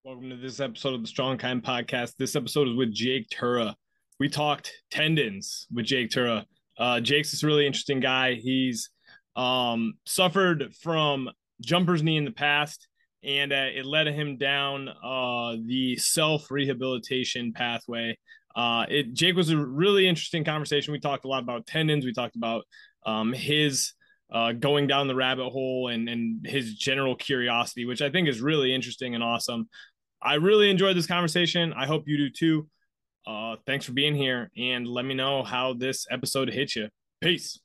Welcome to this episode of the Strong Kind Podcast. This episode is with Jake Tura. We talked tendons with Jake Tura. Jake's this really interesting guy. He's suffered from jumper's knee in the past, and it led him down the self rehabilitation pathway. Jake was a really interesting conversation. We talked a lot about tendons. We talked about his going down the rabbit hole and his general curiosity, which I think is really interesting and awesome. I really enjoyed this conversation. I hope you do too. Thanks for being here and let me know how this episode hit you. Peace.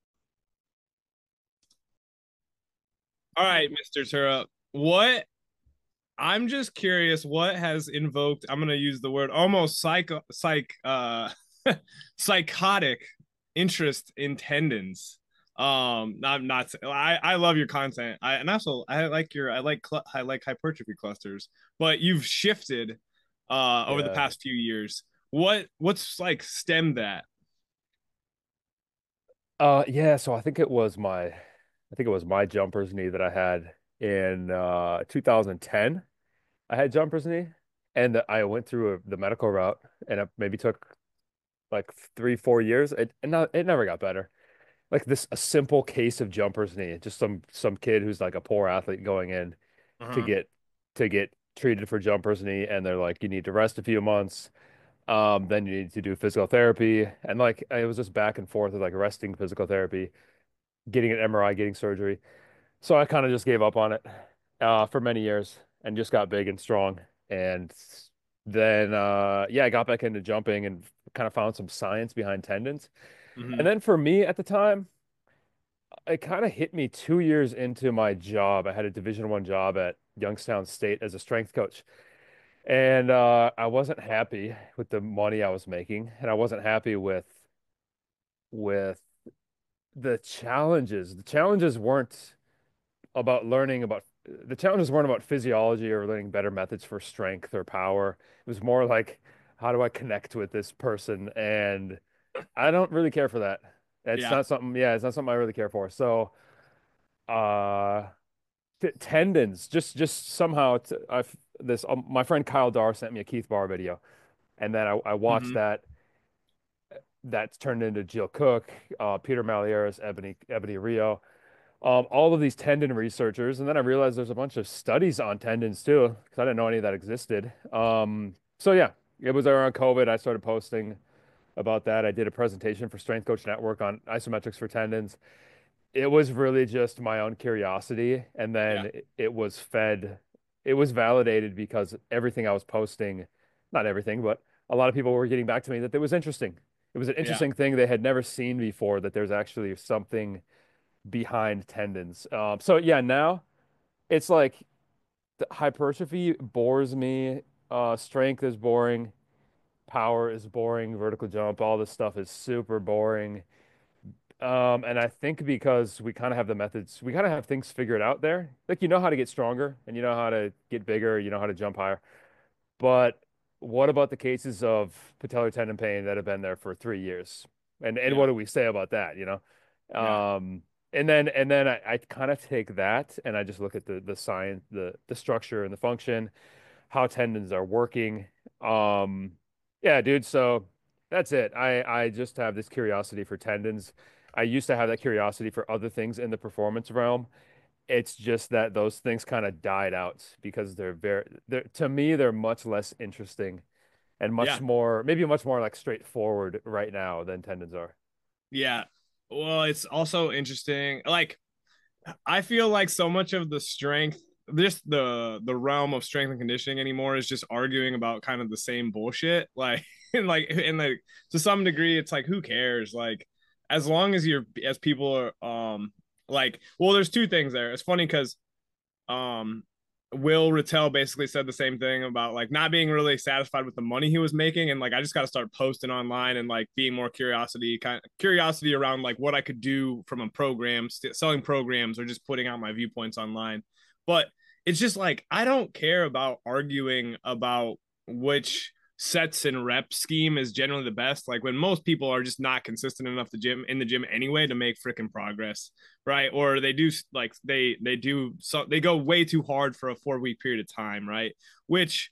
All right, Mr. Tura. What I'm just curious, what has invoked, I'm gonna use the word almost psychotic interest in tendons. I'm not I love your content. And also I like hypertrophy clusters, but you've shifted over the Yeah. past few years. What's like stemmed that? Yeah, so I think it was my jumper's knee that I had in 2010. I had jumper's knee and I went through the medical route and it maybe took like 3, 4 years. It never got better. Like this a simple case of jumper's knee, just some kid who's like a poor athlete going in to Uh-huh. get treated for jumper's knee and they're like you need to rest a few months. Then you need to do physical therapy and like it was just back and forth with like resting physical therapy, getting an MRI, getting surgery. So I kind of just gave up on it for many years and just got big and strong. And then, yeah, I got back into jumping and kind of found some science behind tendons. Hmm. And then for me at the time, it kind of hit me 2 years into my job. I had a Division I job at Youngstown State as a strength coach. And I wasn't happy with the money I was making, and I wasn't happy with the challenges. The challenges weren't about physiology or learning better methods for strength or power. It was more like, how do I connect with this person? And I don't really care for that. Yeah. It's not something I really care for. So, uh, t tendons, just somehow, my friend Kyle Dar sent me a Keith Barr video, and then I watched Hmm. that. That's turned into Jill Cook, Peter Malieris, Ebony Rio. All of these tendon researchers, and then I realized there's a bunch of studies on tendons too, because I didn't know any of that existed. So yeah, it was around COVID. I started posting about that. I did a presentation for Strength Coach Network on isometrics for tendons. It was really just my own curiosity, and Yeah. then it was validated because everything I was posting, not everything, but a lot of people were getting back to me that it was interesting. It was an Yeah. interesting thing they had never seen before, that there's actually something behind tendons. So yeah, now it's like the hypertrophy bores me. Strength is boring. Power is boring. Vertical jump, all this stuff is super boring. And I think because we kind of have the methods, we kind of have things figured out there. Like you know how to get stronger and you know how to get bigger, you know how to jump higher. But what about the cases of patellar tendon pain that have been there for 3 years? And Yeah. what do we say about that, you know? Yeah. And then I kind of take that and I just look at the science, the structure and the function, how tendons are working. Um, yeah, dude, so that's it. I just have this curiosity for tendons. I used to have that curiosity for other things in the performance realm. It's just that those things kind of died out because they're to me they're much less interesting and Yeah. maybe much more like straightforward right now than tendons are. Yeah. Well, it's also interesting. Like I feel like so much of the strength, just the realm of strength and conditioning anymore is just arguing about kind of the same bullshit. Like and like to some degree, it's like who cares? Like as long as you're as people are like well, there's two things there. It's funny because um Will Rattel basically said the same thing about like not being really satisfied with the money he was making, and like I just got to start posting online and like being more curiosity around like what I could do from a program, selling programs or just putting out my viewpoints online. But it's just like I don't care about arguing about which sets and rep scheme is generally the best. Like when most people are just not consistent enough in the gym anyway to make freaking progress, right? Or they do like they do so they go way too hard for a 4 week period of time, right? Which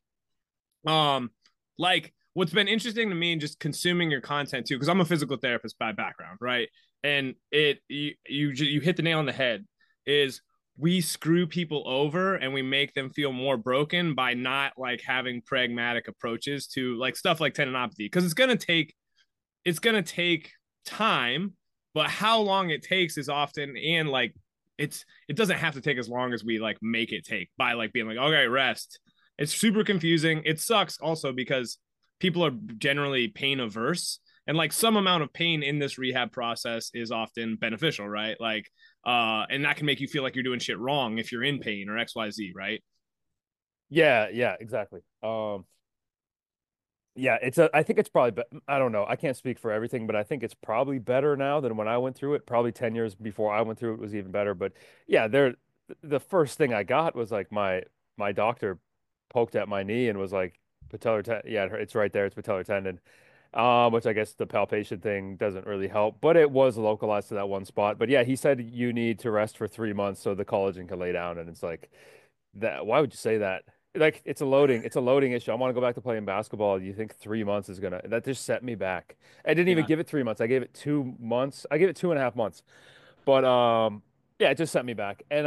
like what's been interesting to me and just consuming your content too, because I'm a physical therapist by background, right? And you hit the nail on the head is we screw people over and we make them feel more broken by not like having pragmatic approaches to like stuff like tendinopathy because it's gonna take time, but how long it takes is often and like it doesn't have to take as long as we like make it take by like being like okay rest. It's super confusing. It sucks also because people are generally pain averse and like some amount of pain in this rehab process is often beneficial, right? Like and that can make you feel like you're doing shit wrong if you're in pain or XYZ, right? Yeah, yeah, exactly. Yeah, I think it's probably, I don't know. I can't speak for everything, but I think it's probably better now than when I went through it. Probably 10 years before I went through it was even better. But yeah, the first thing I got was like my doctor poked at my knee and was like patellar tendon. Yeah, it's right there. It's patellar tendon. Which I guess the palpation thing doesn't really help, but it was localized to that one spot. But yeah, he said you need to rest for 3 months so the collagen can lay down. And it's like that. Why would you say that? Like it's a loading issue. I want to go back to playing basketball. You think 3 months is gonna that just set me back. I didn't even Yeah. give it 3 months. I gave it 2 months. I gave it 2.5 months. But yeah, it just set me back. And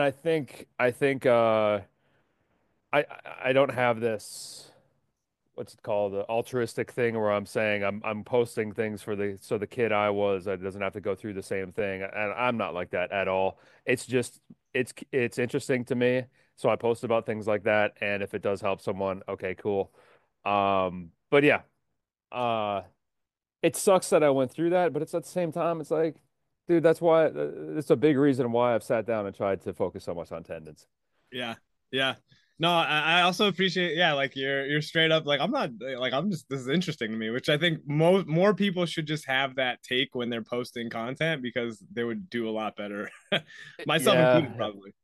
I don't have this what's it called, the altruistic thing where I'm saying I'm posting things for the kid I was doesn't have to go through the same thing. And I'm not like that at all. It's just it's interesting to me. So I post about things like that. And if it does help someone, okay, cool. But yeah, uh, it sucks that I went through that, but it's at the same time, it's like, dude, that's why it's a big reason why I've sat down and tried to focus so much on tendons. Yeah. Yeah. No, I also appreciate, yeah, like you're straight up like I'm not like I'm just this is interesting to me, which I think most more people should just have that take when they're posting content because they would do a lot better. Myself included, Yeah. probably.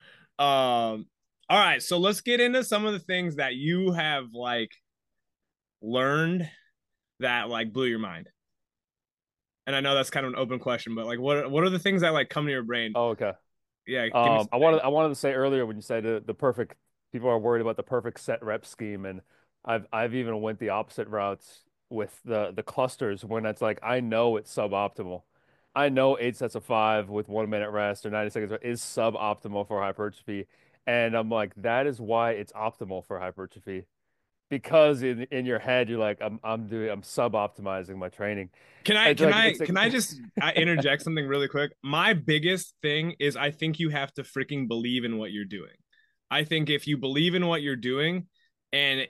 All right, so let's get into some of the things that you have like learned that like blew your mind. And I know that's kind of an open question, but like what are the things that like come to your brain? Oh, okay. Yeah, give me some things. I wanted to say earlier when you said the perfect people are worried about the perfect set rep scheme, and I've even went the opposite routes with the clusters when it's like I know it's suboptimal. I know 8 sets of 5 with 1 minute rest or 90 seconds is suboptimal for hypertrophy, and I'm like that is why it's optimal for hypertrophy because in your head you're like I'm sub optimizing my training. Can I It's can like I it's like can I just interject something really quick? My biggest thing is I think you have to freaking believe in what you're doing. I think if you believe in what you're doing and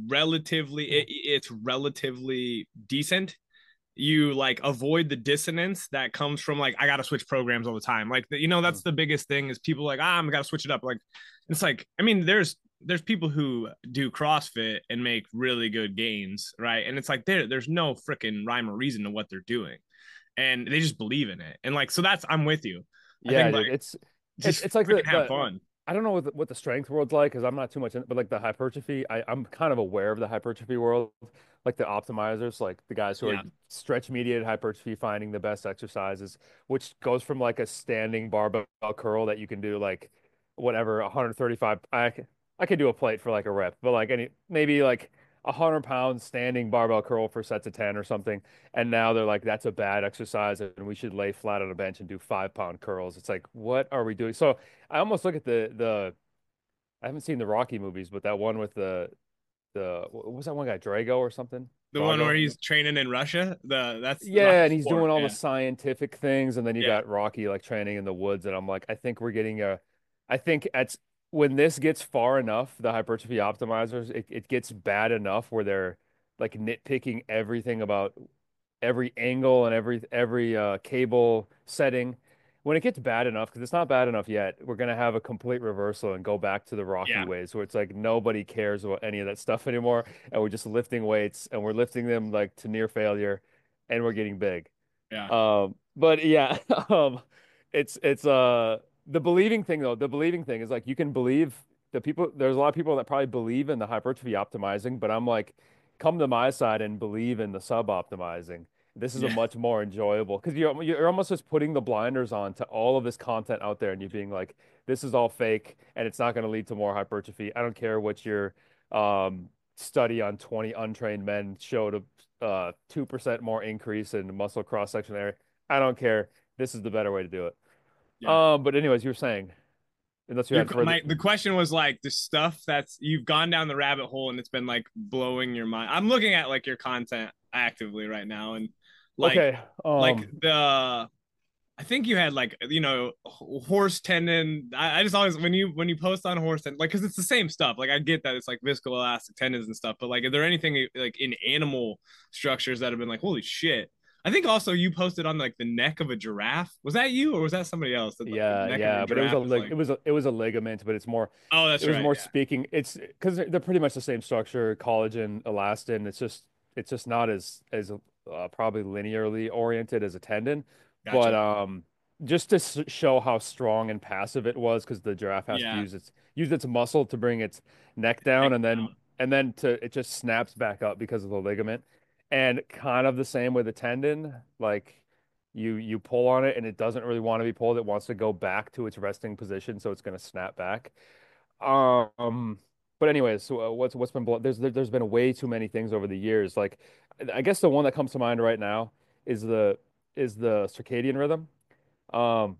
it's relatively decent, you like avoid the dissonance that comes from like I gotta switch programs all the time. Like that's the biggest thing is people like I'm gotta switch it up. Like it's like I mean there's people who do CrossFit and make really good gains, right? And it's like there's no freaking rhyme or reason to what they're doing, and they just believe in it. And like so that's I'm with you. I yeah, think like dude, just it's like freaking have the fun. I don't know what the strength world's like because I'm not too much in it, but like the hypertrophy, I'm kind of aware of the hypertrophy world, like the optimizers, like the guys who are Yeah, stretch mediated hypertrophy, finding the best exercises, which goes from like a standing barbell curl that you can do like whatever 135. I could do a plate for like a rep, but like any maybe like 100 pounds standing barbell curl for sets of 10 or something. And now they're like, that's a bad exercise, and we should lay flat on a bench and do 5 pound curls. It's like, what are we doing? So I almost look at the I haven't seen the Rocky movies, but that one with the what was that one guy, Drago or something? the one where Drago? he's training in Russia. That's Yeah, Rocky and he's Four. doing all the Yeah, scientific things, and then you yeah, got Rocky like training in the woods, and I'm like, I think at when this gets far enough, the hypertrophy optimizers, it gets bad enough where they're like nitpicking everything about every angle and every cable setting. When it gets bad enough, because it's not bad enough yet, we're gonna have a complete reversal and go back to the Rocky yeah, ways, where it's like nobody cares about any of that stuff anymore, and we're just lifting weights and we're lifting them like to near failure, and we're getting big. yeah, But yeah, it's the believing thing though. The believing thing is like you can believe the people. There's a lot of people that probably believe in the hypertrophy optimizing, but I'm like, come to my side and believe in the sub optimizing. This is a Yeah. much more enjoyable because you're almost just putting the blinders on to all of this content out there and you're being like, this is all fake and it's not going to lead to more hypertrophy. I don't care what your study on 20 untrained men showed a 2% more increase in muscle cross section area. I don't care. This is the better way to do it. Yeah. But anyways, you were saying, unless you had further. The question was like the stuff that's you've gone down the rabbit hole and it's been like blowing your mind. I'm looking at like your content actively right now and like Okay. the I think you had like horse tendon. I just always when you post on horse tendon, like because it's the same stuff. Like I get that it's like viscoelastic tendons and stuff, but like, are there anything like in animal structures that have been like, holy shit? I think also you posted on like the neck of a giraffe. Was that you or was that somebody else? That like the Yeah, neck of a yeah, but it was a giraffe was lig like, it was a ligament, but it's more oh, it that's was right, more yeah, speaking. It's because they're pretty much the same structure, collagen, elastin. It's just not as probably linearly oriented as a tendon, but gotcha, just to show how strong and passive it was, because the giraffe has to yeah, use its muscle to bring its neck down, neck and then down. and then to it just snaps back up because of the ligament, and kind of the same with the tendon, like. You pull on it and it doesn't really want to be pulled. It wants to go back to its resting position, so it's going to snap back. Um, but anyways, so what's been there's been way too many things over the years. Like, I guess the one that comes to mind right now is the circadian rhythm. Um,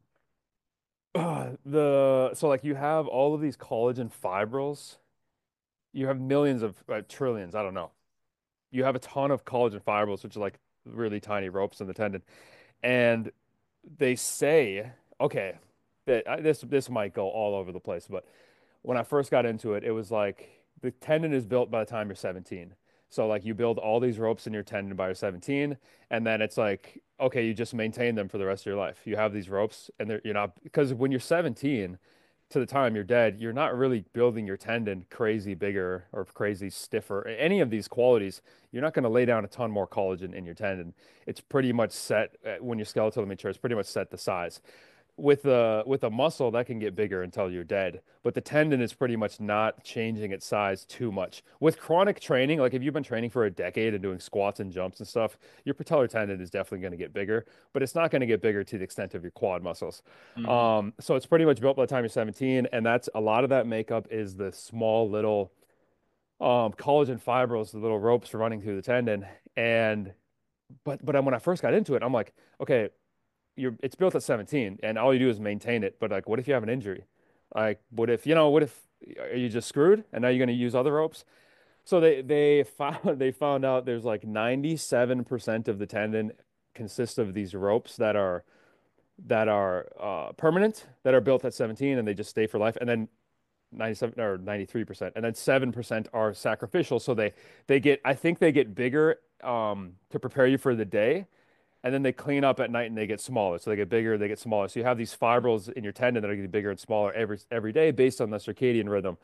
the so like you have all of these collagen fibrils. You have millions of trillions. I don't know. You have a ton of collagen fibrils, which are like really tiny ropes in the tendon. And they say, okay, that this might go all over the place, but when I first got into it, it was like the tendon is built by the time you're 17. So like you build all these ropes in your tendon by you're 17, and then it's like, okay, you just maintain them for the rest of your life. You have these ropes, and you're not because when you're 17 to the time you're dead, you're not really building your tendon crazy bigger or crazy stiffer. Any of these qualities, you're not going to lay down a ton more collagen in your tendon. It's pretty much set when your skeletal mature. It's pretty much set the size with a muscle that can get bigger until you're dead, but the tendon is pretty much not changing its size too much. With chronic training, like if you've been training for a decade and doing squats and jumps and stuff, your patellar tendon is definitely going to get bigger, but it's not going to get bigger to the extent of your quad muscles. Mm-hmm. So it's pretty much built by the time you're 17, and that's a lot of that makeup is the small little collagen fibrils, the little ropes running through the tendon. And but when I first got into it, I'm like, okay, it's built at 17 and all you do is maintain it. But like, what if you have an injury? Like, what if are you just screwed and now you're going to use other ropes? So they found they found out there's like 97% of the tendon consists of these ropes that are permanent, that are built at 17 and they just stay for life. And then 97 or 93%, and then 7% are sacrificial. So they get I think they get bigger to prepare you for the day, and then they clean up at night and they get smaller. So they get bigger, they get smaller. So you have these fibrils in your tendon that are getting bigger and smaller every day based on the circadian rhythm.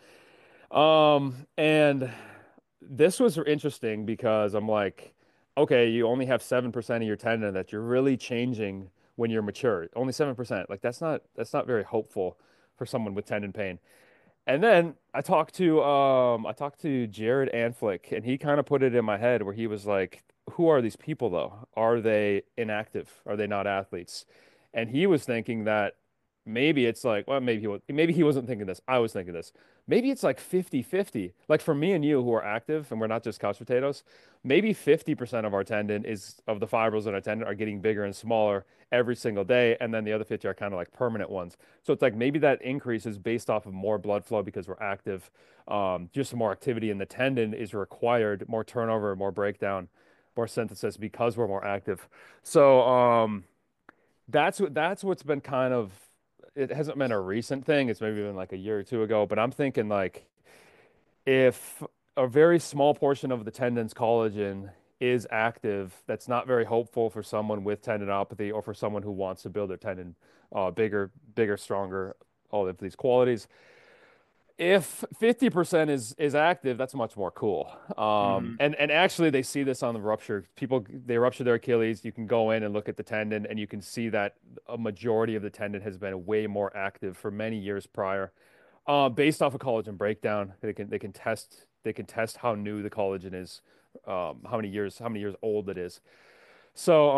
And this was interesting because I'm like, okay, you only have 7% of your tendon that you're really changing when you're mature. Only 7%. Like that's not very hopeful for someone with tendon pain. And then I talked to Jared Anflick, and he kind of put it in my head where he was like, "Who are these people though? Are they inactive? Are they not athletes?" And he was thinking that maybe it's like, well, maybe he wasn't thinking this. I was thinking this. Maybe it's like 50-50. Like for me and you who are active and we're not just couch potatoes, maybe 50% of our tendon is of the fibrils in our tendon are getting bigger and smaller every single day, and then the other 50 are kind of like permanent ones. So it's like maybe that increase is based off of more blood flow because we're active. Just more activity in the tendon is required, more turnover, more breakdown, more synthesis because we're more active. So that's what's been kind of it hasn't been a recent thing. It's maybe been like a year or two ago, but I'm thinking like if a very small portion of the tendon's collagen is active, that's not very hopeful for someone with tendinopathy or for someone who wants to build their tendon bigger, stronger, all of these qualities. If 50% is active, that's much more cool. Mm-hmm. And actually they see this on the rupture. People they rupture their Achilles. You can go in and look at the tendon and you can see that a majority of the tendon has been way more active for many years prior. Based off of collagen breakdown, they can test how new the collagen is how many years old it is. So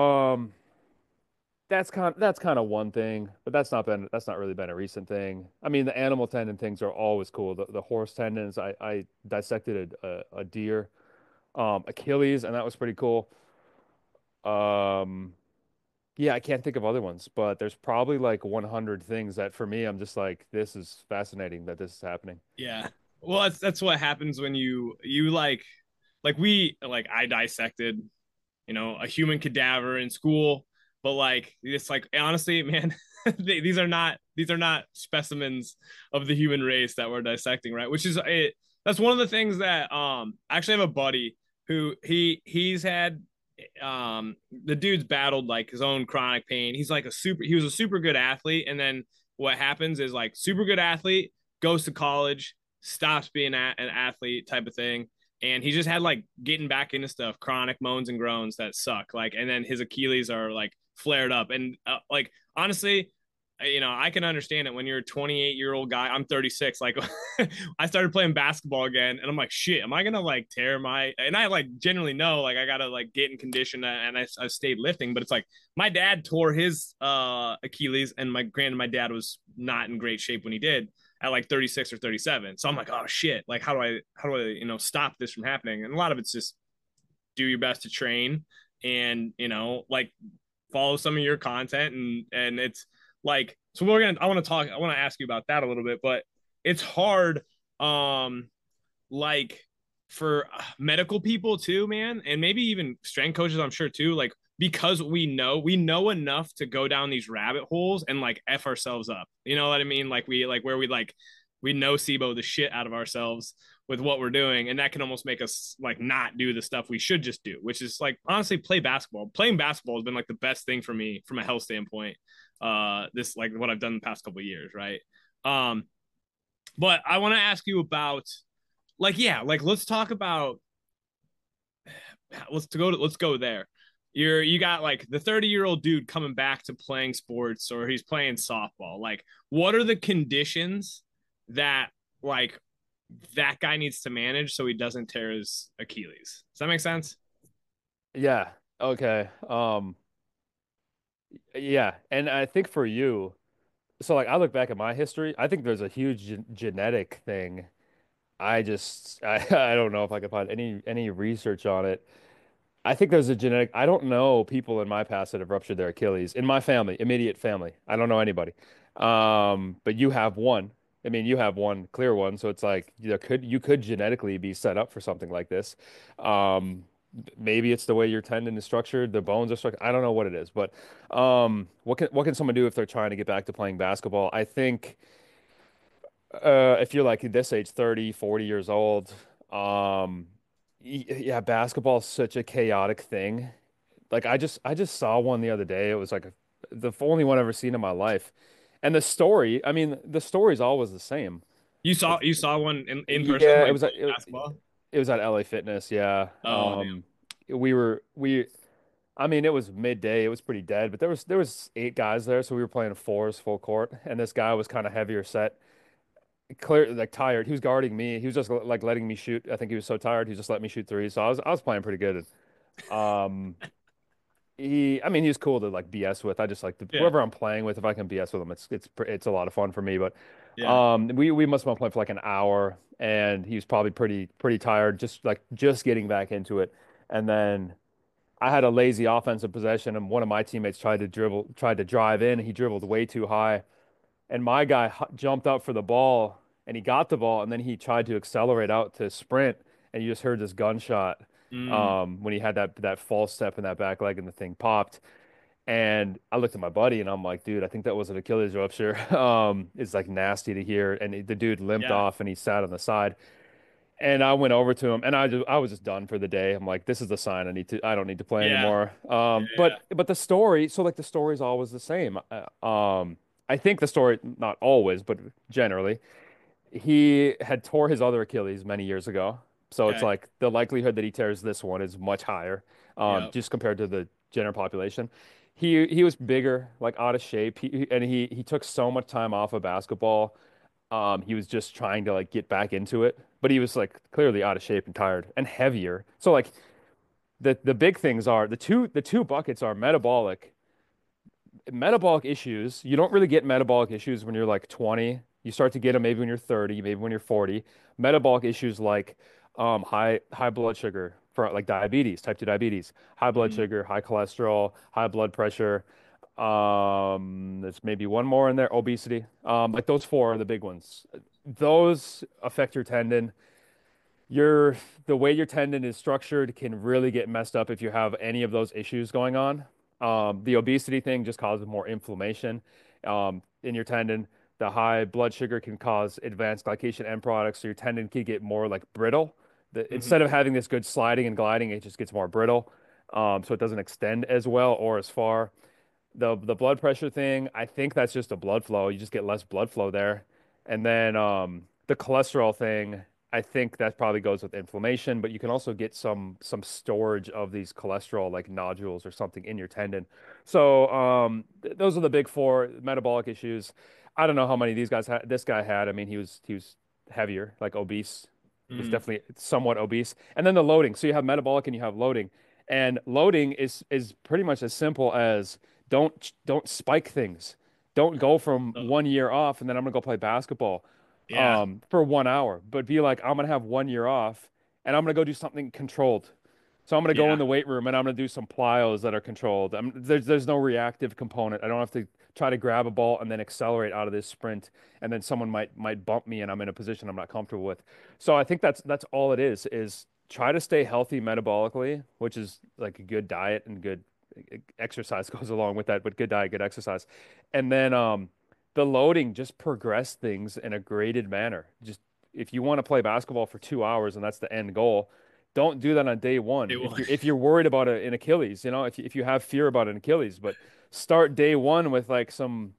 that's kind of one thing, but that's not really been a recent thing. I mean, the animal tendon things are always cool. The horse tendons, I dissected a deer, Achilles, and that was pretty cool. Um, yeah, I can't think of other ones, but there's probably like 100 things that for me, I'm just like, this is fascinating that this is happening. Yeah. Well, that's what happens when you like we like I dissected, a human cadaver in school, but like it's like honestly, man, these are not specimens of the human race that we're dissecting, right? Which is it. That's one of the things that I actually have a buddy who he's had the dude's battled like his own chronic pain. He was a super good athlete, and then what happens is like super good athlete goes to college, stops being an athlete type of thing, and he just had like getting back into stuff, chronic moans and groans that suck. Like, and then his Achilles are like flared up, and like honestly, I can understand it when you're a 28-year-old guy. I'm 36. Like, I started playing basketball again, and I'm like, shit, am I gonna like tear my? And I like generally know like I gotta like get in condition, and I stayed lifting, but it's like my dad tore his Achilles, and my dad was not in great shape when he did at like 36 or 37. So I'm like, oh shit, like how do I stop this from happening? And a lot of it's just do your best to train and like follow some of your content and it's like so I want to ask you about that a little bit, but it's hard like for medical people too, man, and maybe even strength coaches, I'm sure too, like because we know enough to go down these rabbit holes and like f ourselves up. You know what I mean? Like we know SIBO the shit out of ourselves with what we're doing, and that can almost make us like not do the stuff we should just do, which is like honestly play basketball. Playing basketball has been like the best thing for me from a health standpoint. This like what I've done the past couple of years, right? Um, but I want to ask you about like yeah, like let's talk about let's go there. You got like the 30-year-old dude coming back to playing sports or he's playing softball. Like what are the conditions that like that guy needs to manage so he doesn't tear his Achilles? Does that make sense? Yeah. Okay. Yeah, and I think for you, so like I look back at my history, I think there's a huge genetic thing. I don't know if I could find any research on it. I think there's a genetic. I don't know people in my past that have ruptured their Achilles in my family, immediate family. I don't know anybody. But you have one. I mean, you have one clear one, so it's like you could genetically be set up for something like this. Um, Maybe it's the way your tendon is structured, the bones are structured. I don't know what it is, but what can someone do if they're trying to get back to playing basketball? I think if you're like this age, 30, 40 years old, yeah, basketball is such a chaotic thing. Like I just saw one the other day. It was like the only one I've ever seen in my life. And the story, I mean, the story's always the same. Like You saw one in person yeah, like playing basketball? it was at LA Fitness, yeah. Oh, We I mean, it was midday. It was pretty dead, but there was 8 guys there, so we were playing fours full court, and this guy was kind of heavier set, clear like tired. He was guarding me. He was just like letting me shoot. I think he was so tired, he just let me shoot threes. So I was playing pretty good. Um I mean, he was cool to like BS with. I just like yeah, whoever I'm playing with, if I can BS with him, it's a lot of fun for me. But yeah. we must have been playing for like an hour, and he was probably pretty tired, just getting back into it. And then I had a lazy offensive possession, and one of my teammates tried to drive in. He dribbled way too high, and my guy jumped up for the ball, and he got the ball, and then he tried to accelerate out to sprint, and you just heard this gunshot Mm, when he had that false step in that back leg, and the thing popped. And I looked at my buddy, and I'm like, dude, I think that was an Achilles rupture. It's like nasty to hear. And the dude limped yeah, off, and he sat on the side. And I went over to him, and I was just done for the day. I'm like, this is the sign I don't need to play yeah, anymore. yeah, But the story, so like the story's always the same. I think the story, not always, but generally, he had tore his other Achilles many years ago. So yeah. it's Okay. like the likelihood that he tears this one is much higher, Yep. just compared to the general population. He was bigger, like out of shape. He took so much time off of basketball. He was just trying to like get back into it, but he was like clearly out of shape and tired and heavier. So like the big things are the two buckets are metabolic issues. You don't really get metabolic issues when you're like 20. You start to get them maybe when you're 30, maybe when you're 40. Metabolic issues like high blood sugar for like diabetes, type 2 diabetes, high blood Mm-hmm. sugar, high cholesterol, high blood pressure. There's maybe one more in there, obesity. Like those four are the big ones. Those affect your tendon. The way your tendon is structured can really get messed up if you have any of those issues going on. The obesity thing just causes more inflammation in your tendon. The high blood sugar can cause advanced glycation end products, so your tendon can get more like brittle. Instead Mm-hmm. of having this good sliding and gliding, it just gets more brittle, so it doesn't extend as well or as far. The blood pressure thing, I think that's just a blood flow. You just get less blood flow there. And then the cholesterol thing, I think that probably goes with inflammation, but you can also get some storage of these cholesterol like nodules or something in your tendon. So those are the big four metabolic issues. I don't know how many these guys had. This guy had. I mean, he was heavier, like obese. He was Mm-hmm. definitely somewhat obese. And then the loading. So you have metabolic and you have loading. And loading is pretty much as simple as don't spike things. Don't go from Oh, 1 year off and then I'm gonna go play basketball yeah. for 1 hour. But be like, I'm gonna have 1 year off and I'm gonna go do something controlled. So I'm gonna go in Yeah. the weight room and I'm gonna do some plyos that are controlled. There's no reactive component. I don't have to try to grab a ball and then accelerate out of this sprint, and then someone might bump me and I'm in a position I'm not comfortable with. So I think that's all it is try to stay healthy metabolically, which is like a good diet and good exercise goes along with that, but good diet, good exercise. And then the loading, just progress things in a graded manner. Just if you want to play basketball for 2 hours and that's the end goal, don't do that on day one. It If will. you're worried about an Achilles, if you have fear about an Achilles, but start day one with like some.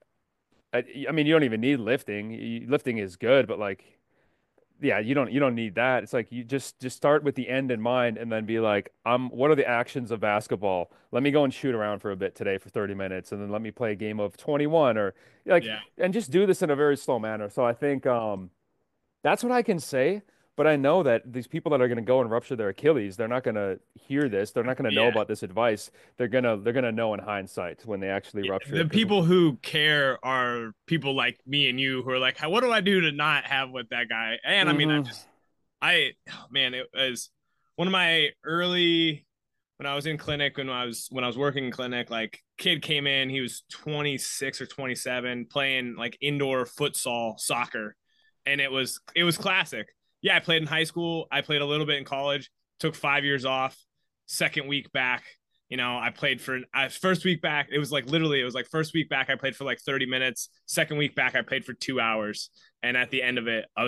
I mean, you don't even need lifting. Lifting is good, but like yeah, you don't need that. It's like you just start with the end in mind and then be like, what are the actions of basketball? Let me go and shoot around for a bit today for 30 minutes and then let me play a game of 21 or like Yeah. and just do this in a very slow manner. So I think that's what I can say, but I know that these people that are going to go and rupture their Achilles, they're not going to hear this. They're not going to know Yeah. about this advice. They're going to know in hindsight when they actually Yeah, rupture the it because people who care are people like me and you who are like, what do I do to not have what that guy? And I mean, hmm oh, man, it was one of my early when I was in clinic when I was working in clinic. Like, kid came in, he was 26 or 27, playing like indoor futsal soccer, and it was classic. Yeah, I played in high school. I played a little bit in college. Took 5 years off. Second week back, I played for first week back. It was like literally, it was like first week back, I played for like 30 minutes. Second week back, I played for 2 hours. And at the end of it,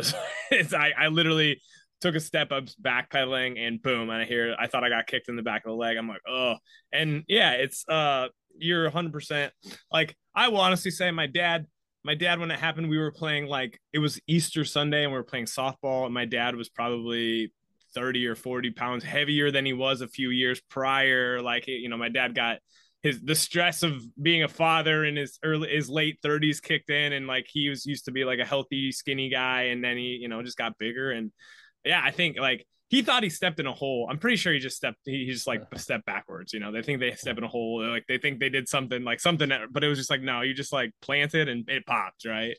I literally took a step up backpedaling and boom. And I thought I got kicked in the back of the leg. I'm like, oh, and yeah, you're 100% like, I will honestly say my dad, when it happened, we were playing like it was Easter Sunday and we were playing softball. And my dad was probably 30 or 40 pounds heavier than he was a few years prior. Like, my dad got the stress of being a father in his late 30s kicked in, and like he was used to be like a healthy skinny guy, and then he just got bigger. And yeah, I think like he thought he stepped in a hole. I'm pretty sure he just like stepped backwards. They think they step in a hole, like they think they did something, like something, but it was just like, no, you just like planted and it popped, right?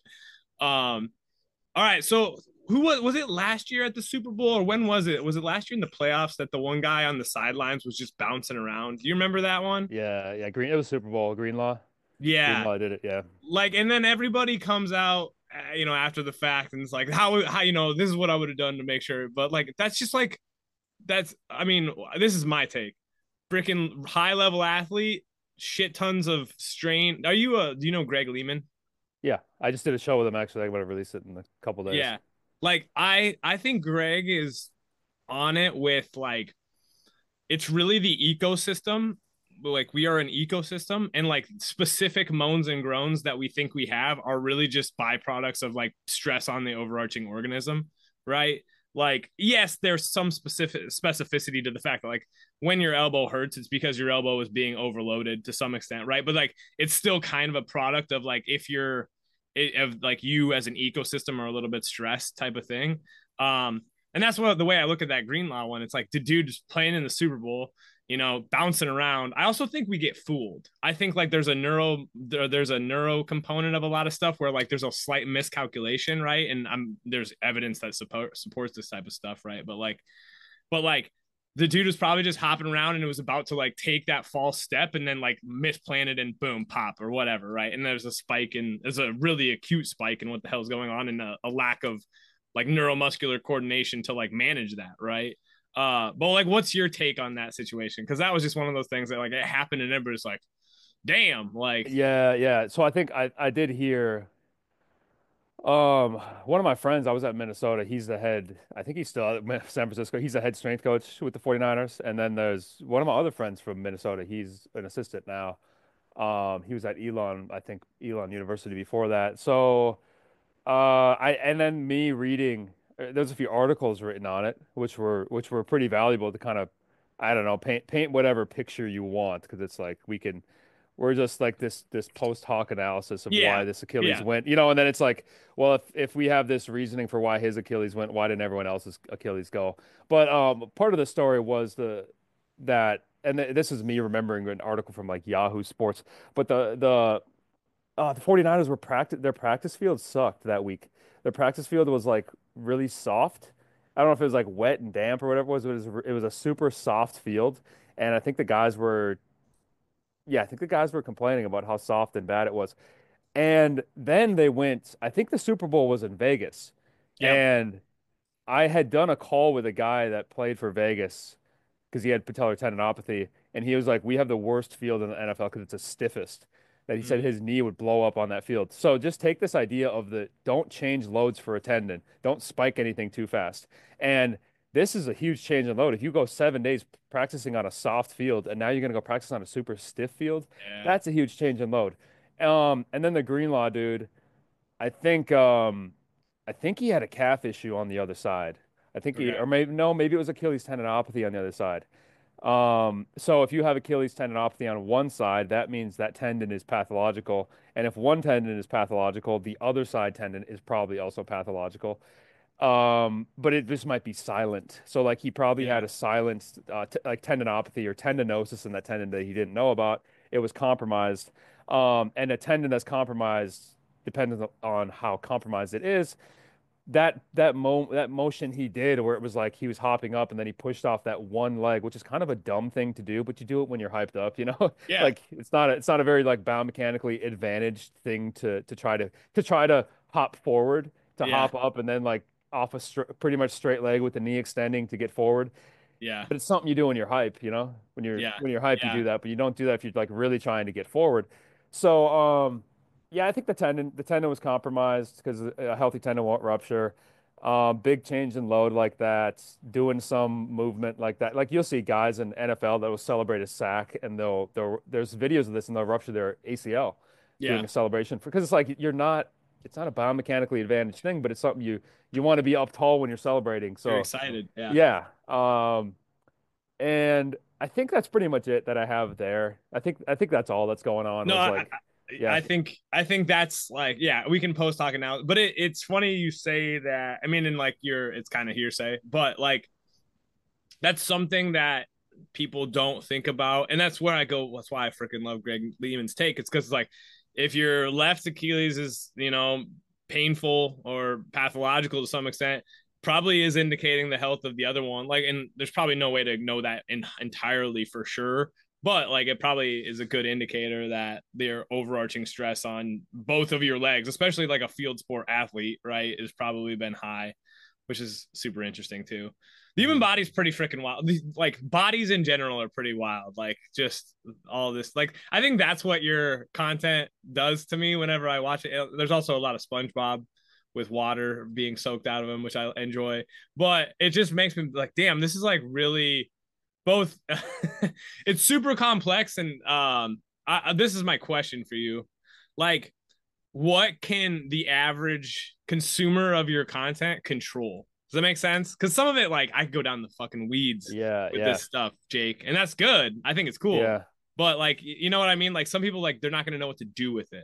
um all right, so who was it last year at the Super Bowl, or when was it? Was it last year in the playoffs that the one guy on the sidelines was just bouncing around? Do you remember that one? Yeah, yeah. It was Super Bowl. Yeah, Greenlaw did it. Yeah. like, and then everybody comes out, after the fact, and it's like, how this is what I would have done to make sure. But like, that's just like, I mean, this is my take. Freaking high level athlete, shit tons of strain. Do you know Greg Lehman? Yeah, I just did a show with him actually. I'm gonna release it in a couple days. Yeah, like I think Greg is on it with like, it's really the ecosystem. Like, we are an ecosystem, and like specific moans and groans that we think we have are really just byproducts of like stress on the overarching organism, right? Like, yes, there's some specificity to the fact that like when your elbow hurts, it's because your elbow is being overloaded to some extent, right? But like, it's still kind of a product of like, if you're of like, you as an ecosystem are a little bit stressed type of thing. And that's what the way I look at that Greenlaw one. It's like the dude just playing in the Super Bowl, bouncing around. I also think we get fooled. I think like there's a neuro component of a lot of stuff where like there's a slight miscalculation, right? And there's evidence that supports this type of stuff, right? But like the dude was probably just hopping around and it was about to like take that false step and then like misplanted and boom, pop or whatever, right? And there's a really acute spike in what the hell's going on and a lack of like neuromuscular coordination to like manage that, right? But like, what's your take on that situation? Because that was just one of those things that like it happened and everybody's like, damn, like, Yeah, yeah. So I think I did hear one of my friends, I was at Minnesota. He's the head, I think he's still at San Francisco. He's the head strength coach with the 49ers. And then there's one of my other friends from Minnesota. He's an assistant now. He was at Elon, I think Elon University before that. So and then me reading, there's a few articles written on it, which were pretty valuable to kind of, I don't know, paint whatever picture you want, because it's like we're just like this post hoc analysis of why yeah, this Achilles yeah, went, and then it's like, well, if we have this reasoning for why his Achilles went, why didn't everyone else's Achilles go? But part of the story was this is me remembering an article from like Yahoo Sports, but the 49ers their practice field sucked that week. Their practice field was like really soft. I don't know if it was like wet and damp or whatever it was, but it was a super soft field. And I think the guys were complaining about how soft and bad it was. And then I think the Super Bowl was in Vegas. yep, And I had done a call with a guy that played for Vegas because he had patellar tendinopathy, and he was like, "We have the worst field in the NFL because it's the stiffest." That he said mm-hmm. his knee would blow up on that field. So just take this idea of don't change loads for a tendon, don't spike anything too fast, and this is a huge change in load. If you go 7 days practicing on a soft field, and now you're going to go practice on a super stiff field, Yeah, that's a huge change in load. And then the Greenlaw dude, I think um I think he had a calf issue on the other side. I think he okay, or maybe no, maybe it was Achilles tendinopathy on the other side. So if you have Achilles tendinopathy on one side, that means that tendon is pathological. And if one tendon is pathological, the other side tendon is probably also pathological. But it just might be silent. So like he probably had yeah, a silent like tendinopathy or tendinosis in that tendon that he didn't know about. It was compromised. And a tendon that's compromised, depending on how compromised it is, that motion he did where it was like he was hopping up and then he pushed off that one leg, which is kind of a dumb thing to do, but you do it when you're hyped up. yeah, Like it's not a very like biomechanically advantaged thing to try to hop forward, to yeah, hop up and then like off a pretty much straight leg with the knee extending to get forward. yeah, But it's something you do when you're hype. When you're yeah, when you're hype, you yeah, do that, but you don't do that if you're like really trying to get forward. So, yeah, I think the tendon was compromised because a healthy tendon won't rupture. Big change in load like that, doing some movement like that. Like you'll see guys in NFL that will celebrate a sack, and there's videos of this, and they'll rupture their ACL doing yeah. a celebration because it's like it's not a biomechanically advantaged thing, but it's something you want to be up tall when you're celebrating. You're So. excited, yeah. Yeah. And I think that's pretty much it that I have there. I think that's all that's going on No, was like, yeah, I think that's like, yeah, we can post talking now, but it's funny you say that. I mean, in like it's kind of hearsay, but like that's something that people don't think about, and that's where I go. That's why I freaking love Greg Lehman's take. It's because like if your left Achilles is painful or pathological to some extent, probably is indicating the health of the other one. Like, and there's probably no way to know that entirely for sure, but like it probably is a good indicator that their overarching stress on both of your legs, especially like a field sport athlete, right, has probably been high, which is super interesting too. The human mhm. body's pretty freaking wild. Like bodies in general are pretty wild. Like just all this. Like I think that's what your content does to me whenever I watch it. There's also a lot of SpongeBob with water being soaked out of him, which I enjoy. But it just makes me like, damn, this is like really both. It's super complex, and this is my question for you. Like, what can the average consumer of your content control? Does that make sense? Because some of it, like, I go down the fucking weeds Yeah, with yeah, this stuff, Jake, and that's good. I think it's cool. yeah, But like, you know what I mean? Like, some people like they're not going to know what to do with it,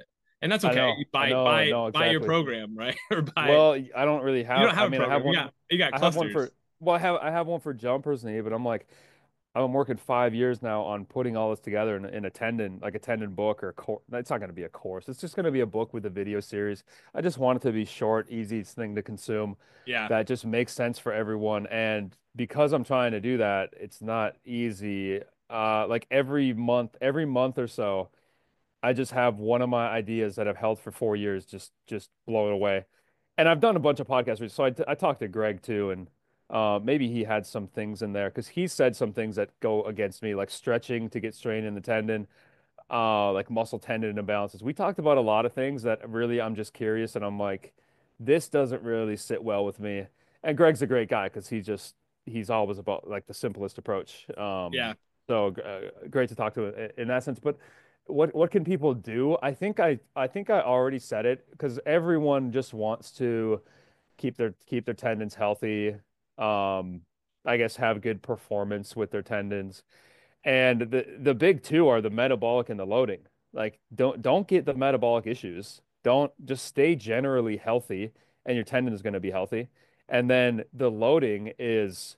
and that's I okay. know, You I buy know, buy no, buy your exactly. program, right? Or buy Well, I don't really you have. don't I have a mean, I have program. one. You got I have one for. clusters. Well, I have one for jumpers knee, but I'm like, I'm working 5 years now on putting all this together in a tendon, like a tendon book or course. It's not going to be a course. It's just going to be a book with a video series. I just want it to be short, easy thing to consume Yeah. that just makes sense for everyone. And because I'm trying to do that, it's not easy. Like every month or so, I just have one of my ideas that I've held for 4 years just blow it away. And I've done a bunch of podcasts, so I talked to Greg too, and maybe he had some things in there because he said some things that go against me, like stretching to get strain in the tendon, like muscle tendon imbalances. We talked about a lot of things that really I'm just curious, and I'm like, this doesn't really sit well with me. And Greg's a great guy because he's always about like the simplest approach. Yeah. So great to talk to in that sense. But what can people do? I think I already said it because everyone just wants to keep their tendons healthy. Um, I guess have good performance with their tendons. And the big two are the metabolic and the loading. Like don't get the metabolic issues. Don't just stay generally healthy and your tendon is going to be healthy. And then the loading is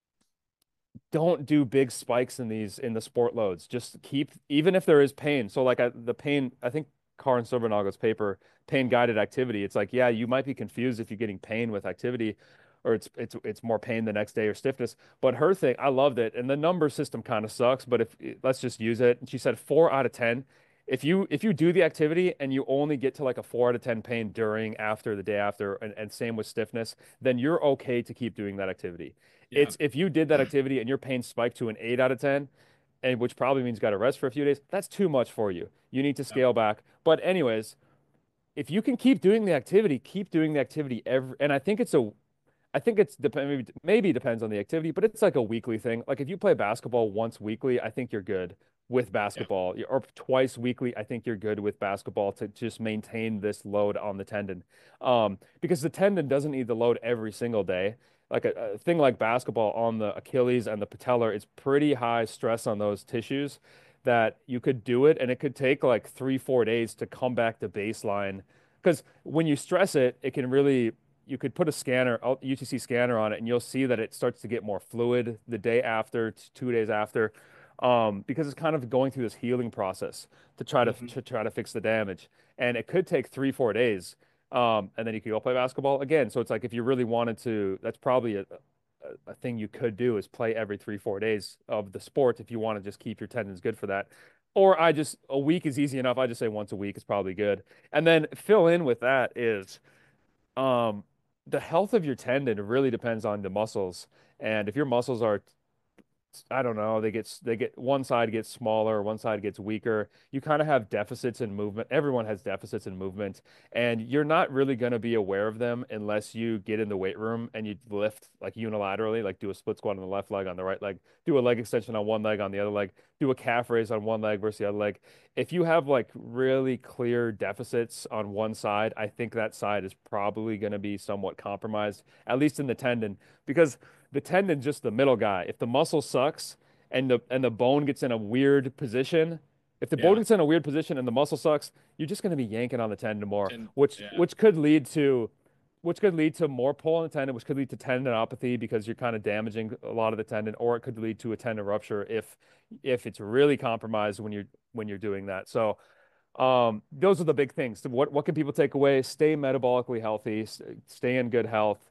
don't do big spikes in the sport loads. Just keep even if there is pain. So like the pain, I think Karin Silvernagel's paper, pain guided activity. It's like, yeah, you might be confused if you're getting pain with activity, or it's more pain the next day or stiffness. But her thing, I loved it, and the number system kind of sucks. But if let's just use it. And she said 4 out of 10. If you do the activity and you only get to like a 4 out of 10 pain during, after, the day after, and same with stiffness, then you're okay to keep doing that activity. Yeah. It's if you did that activity and your pain spiked to an 8 out of 10, and which probably means you got to rest for a few days, that's too much for you. You need to Yep. scale back. But anyways, if you can keep doing the activity, keep doing the activity every, and I think it's maybe it depends on the activity, but it's like a weekly thing. Like if you play basketball once weekly, I think you're good with Yeah. basketball, or twice weekly. I think you're good with basketball to just maintain this load on the tendon, because the tendon doesn't need the load every single day. Like a thing like basketball on the Achilles and the patellar, it's pretty high stress on those tissues that you could do it, and it could take like 3, 4 days to come back to baseline. Because when you stress it, it can really you could put a scanner, UTC scanner on it, and you'll see that it starts to get more fluid the day after, 2 days after, because it's kind of going through this healing process to try to Mhm. fix the damage. And it could take 3, 4 days, and then you could go play basketball again. So it's like if you really wanted to, that's probably a thing you could do is play every 3, 4 days of the sport if you want to just keep your tendons good for that. Or a week is easy enough. I just say once a week is probably good. And then fill in with that is um, the health of your tendon really depends on the muscles. And if your muscles are, I don't know, they get one side gets smaller, one side gets weaker. You kind of have deficits in movement. Everyone has deficits in movement, and you're not really going to be aware of them unless you get in the weight room and you lift like unilaterally, like do a split squat on the left leg, on the right leg, do a leg extension on one leg, on the other leg, do a calf raise on one leg versus the other leg. If you have like really clear deficits on one side, I think that side is probably going to be somewhat compromised, at least in the tendon, because the tendon's just the middle guy. If the muscle sucks and the bone gets in a weird position, if the bone Yeah. gets in a weird position and the muscle sucks, you're just going to be yanking on the tendon more, And which yeah. which could lead to more pull on the tendon, which could lead to tendinopathy because you're kind of damaging a lot of the tendon, or it could lead to a tendon rupture if it's really compromised when you're doing that. So those are the big things. So what can people take away? Stay metabolically healthy, stay in good health.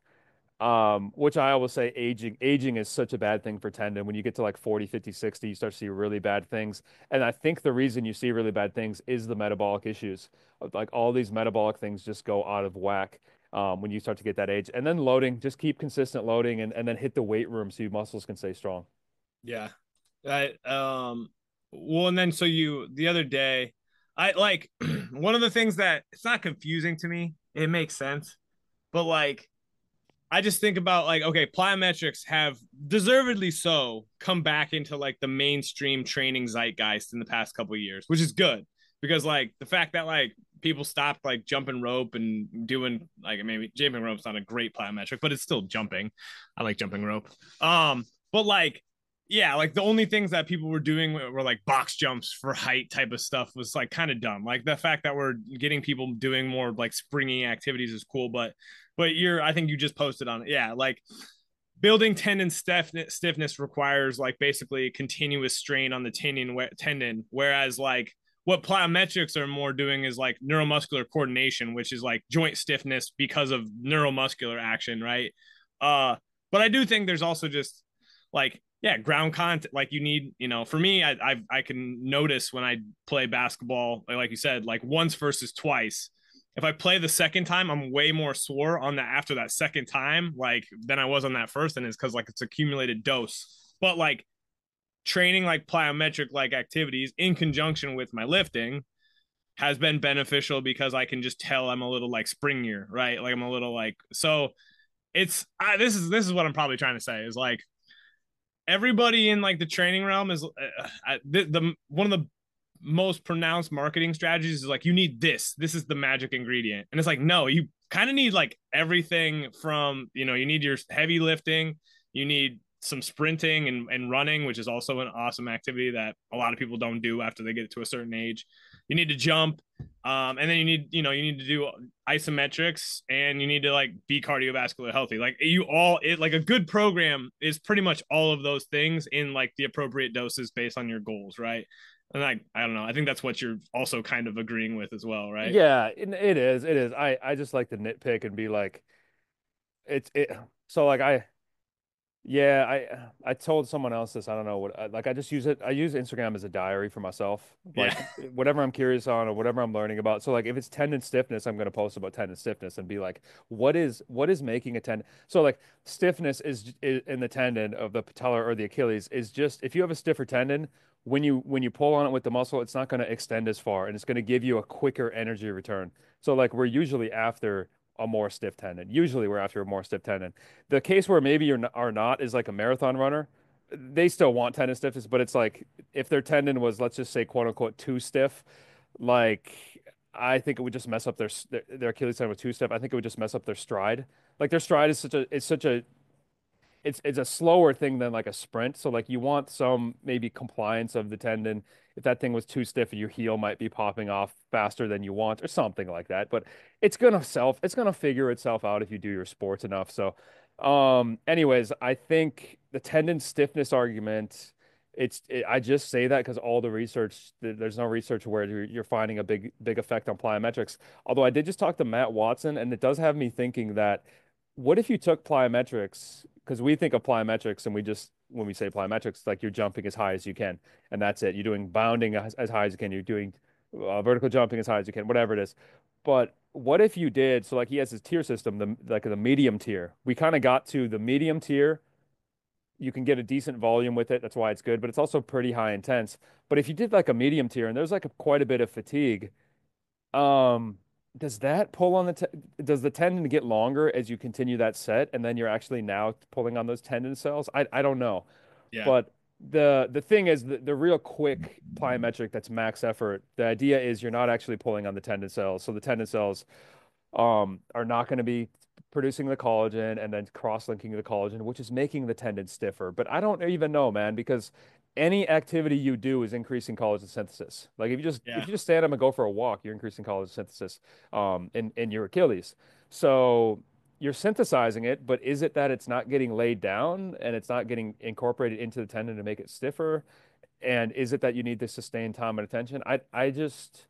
Which I always say aging is such a bad thing for tendon. When you get to like 40, 50, 60, you start to see really bad things. And I think the reason you see really bad things is the metabolic issues. Like all these metabolic things just go out of whack when you start to get that age. And then loading, just keep consistent loading and then hit the weight room so your muscles can stay strong. Yeah. I well, and then so you the other day, I like one of the things that it's not confusing to me. It makes sense. But like I just think about like, okay, plyometrics have deservedly so come back into like the mainstream training zeitgeist in the past couple of years, which is good because like the fact that like people stopped like jumping rope and doing like maybe jumping rope's not a great plyometric, but it's still jumping. I like jumping rope. But like yeah, like the only things that people were doing were like box jumps for height type of stuff was like kind of dumb. Like the fact that we're getting people doing more like springy activities is cool, but you're I think you just posted on it. Yeah, like building tendon stiffness requires like basically continuous strain on the tendon, whereas like what plyometrics are more doing is like neuromuscular coordination, which is like joint stiffness because of neuromuscular action, right? uh but I do think there's also just like, yeah, ground content. Like you need, for me, I can notice when I play basketball, like you said, like once versus twice. If I play the second time, I'm way more sore on that after that second time, like than I was on that first, and it's because like it's accumulated dose. But like training like plyometric like activities in conjunction with my lifting has been beneficial because I can just tell I'm a little like springier, right? Like I'm a little like so. This is what I'm probably trying to say is like everybody in like the training realm is the one of the most pronounced marketing strategies is like you need this is the magic ingredient, and it's like no, you kind of need like everything from, you need your heavy lifting, you need some sprinting and running, which is also an awesome activity that a lot of people don't do after they get to a certain age. You need to jump, and then you need to do isometrics, and you need to like be cardiovascular healthy. Like like a good program is pretty much all of those things in like the appropriate doses based on your goals, right? And I don't know. I think that's what you're also kind of agreeing with as well, right? Yeah, it is. It is. I just like to nitpick and be like, it's it. So like yeah, I told someone else this. I don't know what. Like I just use it. I use Instagram as a diary for myself. Yeah. Like whatever I'm curious on or whatever I'm learning about. So like if it's tendon stiffness, I'm gonna post about tendon stiffness and be like, what is making a tendon? So like stiffness is in the tendon of the patella or the Achilles is just if you have a stiffer tendon, when you pull on it with the muscle, it's not gonna extend as far and it's gonna give you a quicker energy return. So like we're usually after a more stiff tendon. Usually we're after a more stiff tendon. The case where maybe are not is like a marathon runner. They still want tendon stiffness, but it's like if their tendon was, let's just say, quote unquote, too stiff, like I think it would just mess up their Achilles tendon was too stiff. I think it would just mess up their stride. Like their stride is such a it's a slower thing than like a sprint. So like you want some maybe compliance of the tendon. If that thing was too stiff, your heel might be popping off faster than you want or something like that. But it's gonna figure itself out if you do your sports enough. So anyways, I think the tendon stiffness argument, I just say that because all the research, there's no research where you're finding a big effect on plyometrics. Although I did just talk to Matt Watson, and it does have me thinking that what if you took plyometrics? Because we think of plyometrics, and when we say plyometrics, like you're jumping as high as you can, and that's it. You're doing bounding as high as you can. You're doing vertical jumping as high as you can, whatever it is. But what if you did? So like he has his tier system, the medium tier. We kind of got to the medium tier. You can get a decent volume with it. That's why it's good, but it's also pretty high intense. But if you did like a medium tier, and there's like quite a bit of fatigue, um, does that pull on does the tendon get longer as you continue that set, and then you're actually now pulling on those tendon cells? I don't know, Yeah. but the thing is the real quick plyometric that's max effort. The idea is you're not actually pulling on the tendon cells, so the tendon cells are not going to be producing the collagen and then cross-linking the collagen, which is making the tendon stiffer. But I don't even know, man, because any activity you do is increasing collagen synthesis. Like if Yeah. you just stand up and go for a walk, you're increasing collagen synthesis in your Achilles. So you're synthesizing it, but is it that it's not getting laid down and it's not getting incorporated into the tendon to make it stiffer? And is it that you need to sustain time and attention? I just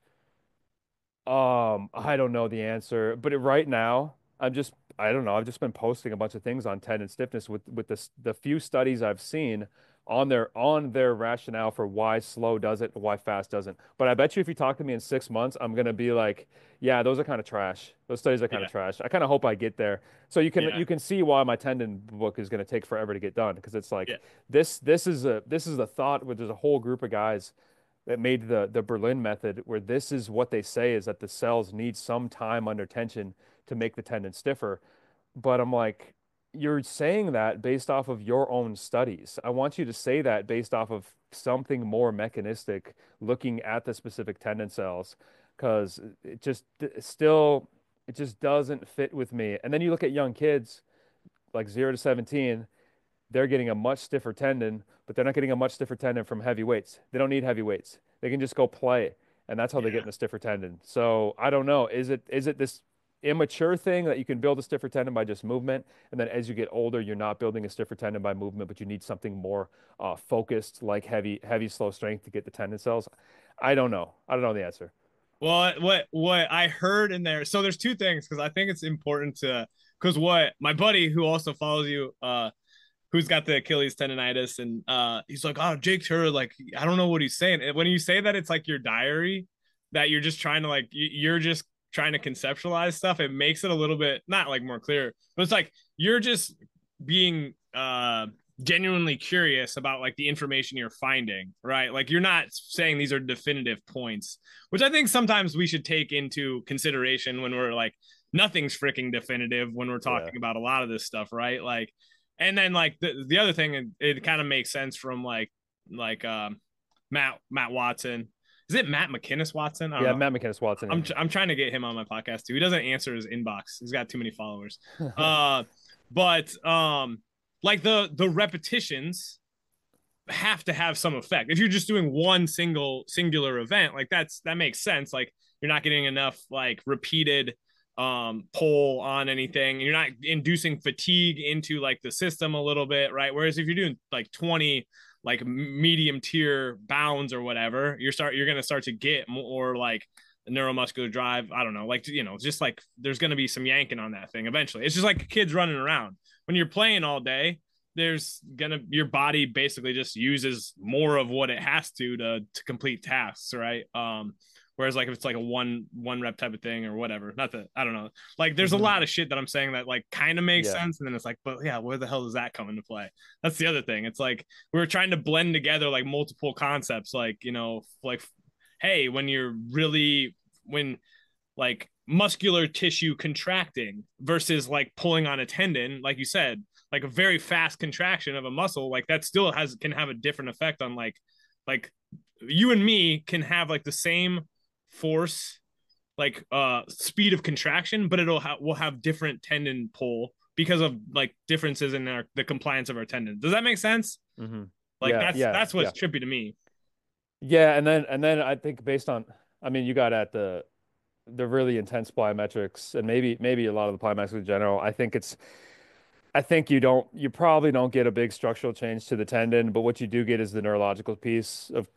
I don't know the answer, but right now, I don't know. I've just been posting a bunch of things on tendon stiffness with the few studies I've seen on their rationale for why slow does it and why fast doesn't. But I bet you if you talk to me in 6 months, I'm gonna be like, yeah, those are kind of trash. Those studies are kind of Yeah. trash. I kind of hope I get there. So Yeah. you can see why my tendon book is gonna take forever to get done because it's like Yeah. this is a thought where there's a whole group of guys that made the Berlin method, where this is what they say is that the cells need some time under tension to make the tendon stiffer. But I'm like, you're saying that based off of your own studies. I want you to say that based off of something more mechanistic, looking at the specific tendon cells, because it just doesn't fit with me. And then you look at young kids like 0 to 17. they're getting a much stiffer tendon, but they're not getting a much stiffer tendon from heavy weights. They don't need heavy weights. They can just go play, and that's how they get Yeah. in a stiffer tendon. So I don't know. Is it this immature thing that you can build a stiffer tendon by just movement, and then as you get older, you're not building a stiffer tendon by movement, but you need something more focused, like heavy, slow strength to get the tendon cells? I don't know. I don't know the answer. Well, what I heard in there, so there's two things because I think it's important to because what my buddy who also follows you, who's got the Achilles tendonitis, and he's like, oh, Jake Turr, like I don't know what he's saying. When you say that it's like your diary, that you're just trying to like you're just trying to conceptualize stuff, it makes it a little bit not like more clear, but it's like you're just being genuinely curious about like the information you're finding, right? Like you're not saying these are definitive points, which I think sometimes we should take into consideration when we're like nothing's freaking definitive when we're Yeah. talking about a lot of this stuff, right? Like and then like the other thing it kind of makes sense from like Matt Watson. Is it Matt McKinnis Watson? I don't Yeah, know. Matt McKinnis Watson. I'm trying to get him on my podcast too. He doesn't answer his inbox. He's got too many followers. Yeah. Uh, but like the repetitions have to have some effect. If you're just doing one singular event, like that makes sense. Like you're not getting enough like repeated pull on anything. You're not inducing fatigue into like the system a little bit, right? Whereas if you're doing like 20 like medium tier bounds or whatever, you're gonna start to get more like neuromuscular drive. I don't know, like just like there's gonna be some yanking on that thing eventually. It's just like kids running around. When you're playing all day, there's gonna your body basically just uses more of what it has to complete tasks, right? Whereas like if it's like a one rep type of thing or whatever, not that I don't know. Like there's a Hmm. lot of shit that I'm saying that like kind of makes Yeah. sense, and then it's like, but yeah, where the hell does that come into play? That's the other thing. It's like we were trying to blend together like multiple concepts, like like hey, when you're really when like muscular tissue contracting versus like pulling on a tendon, like you said, like a very fast contraction of a muscle, like that still can have a different effect on like you and me can have like the same force like speed of contraction, but we'll have different tendon pull because of like differences in the compliance of our tendon. Does that make sense? Hmm. Like Yeah. Yeah. that's Yeah. what's trippy to me. Yeah. And then I think based on, I mean, you got at the really intense plyometrics and maybe a lot of the plyometrics in general. I think you probably don't get a big structural change to the tendon, but what you do get is the neurological piece of